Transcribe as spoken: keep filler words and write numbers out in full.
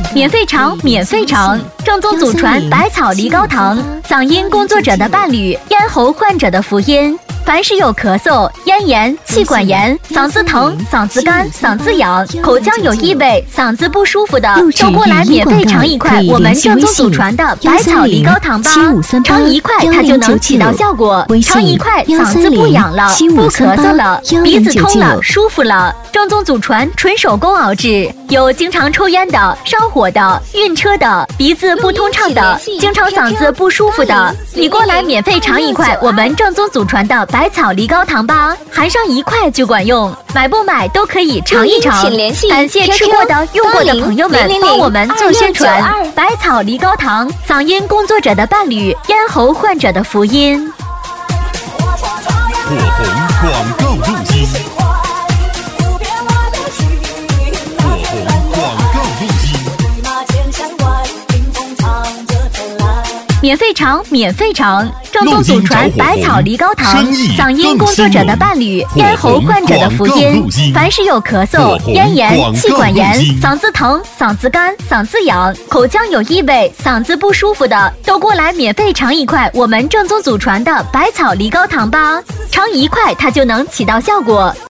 免费尝，免费尝，正宗祖传百草梨膏糖，嗓音工作者的伴侣，咽喉患者的福音。凡是有咳嗽、咽炎、气管炎、嗓子疼、嗓子干、嗓子痒、口腔有异味、嗓子不舒服的，都过来免费尝一块我们正宗祖传的百草梨膏糖吧。尝一块它就能起到效果，尝一块嗓子不痒了，不咳嗽了，鼻子通了，舒服了。正宗祖传纯手工熬制，有经常抽烟的、上火的、晕车的、鼻子不通畅的、经常嗓子不舒服的，你过来免费尝一块我们正宗祖传的百草梨膏糖吧，含上一块就管用，买不买都可以尝一尝。感谢吃过的、用过的朋友们帮我们做宣传。百草梨膏糖，嗓音工作者的伴侣，咽喉患者的福音。 火红广告入心。 免费尝，免费尝，正宗祖传百草梨膏糖，嗓音工作者的伴侣，咽喉患者的福音。凡是有咳嗽、咽炎、气管炎、嗓子疼、嗓子干、嗓子痒、口腔有异味、嗓子不舒服的，都过来免费尝一块我们正宗祖传的百草梨膏糖吧。尝一块它就能起到效果。